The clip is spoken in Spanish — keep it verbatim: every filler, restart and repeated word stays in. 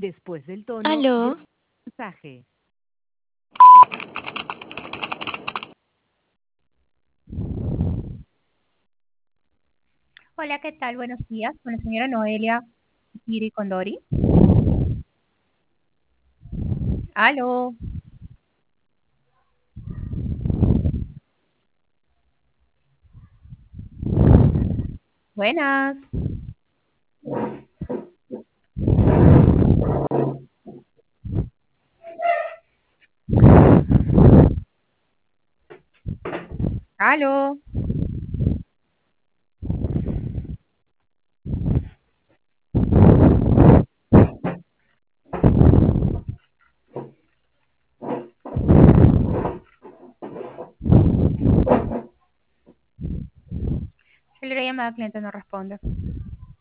después del tono, Aló, graba el mensaje. Hola, ¿qué tal? Buenos días. Con la señora Noelia Piri Condori. Aló. Buenas. Aló. Si la llamada cliente no responde.